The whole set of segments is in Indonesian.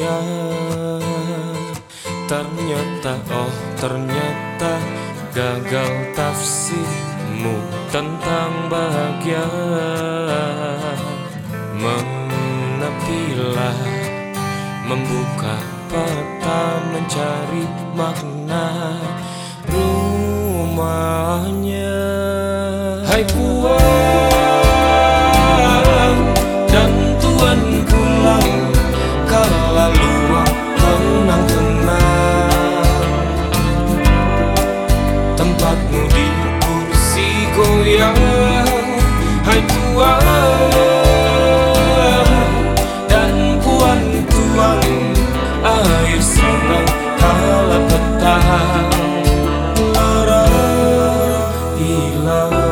dunia. Ternyata gagal tafsirmu tentang bahagia. Menepilah, membuka peta, mencari makna rumahnya. Hai puan dan tuan pulang, kala luang tenang-tenang. Tempatmu di kursi goyang. Hai tuan dan puan tuang, air senang kala petang lara hilang.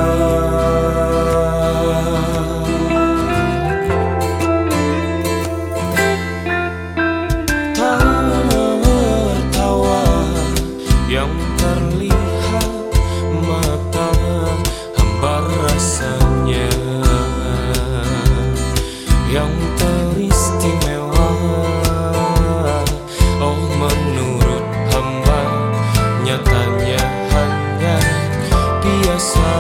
Tertawa yang terlihat mata, hambar rasanya yang teristimewa. Oh menurut hamba nyatanya hanya biasa.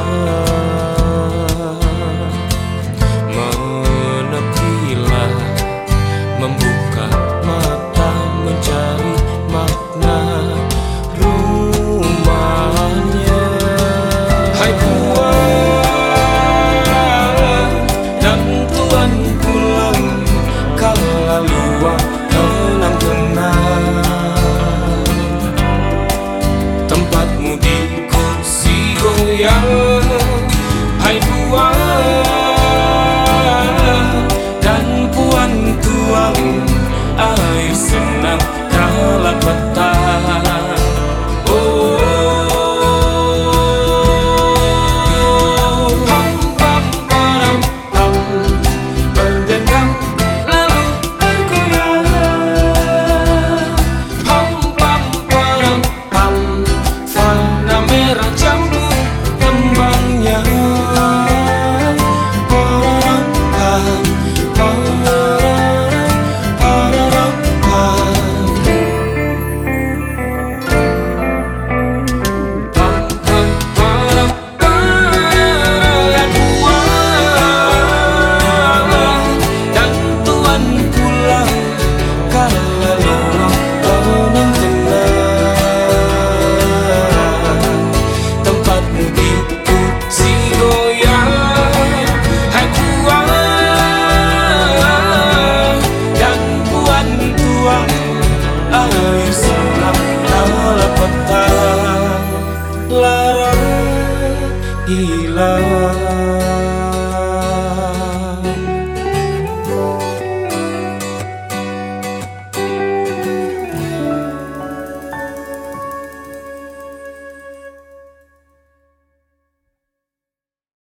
Menepilah, membuka mata, mencari makna rumahnya. Hai puan dan tuan pulang, kala luang tenang-tenang. Tempatmu di kursi goyang. Hai puan dan puan tuang, air senang kala petang.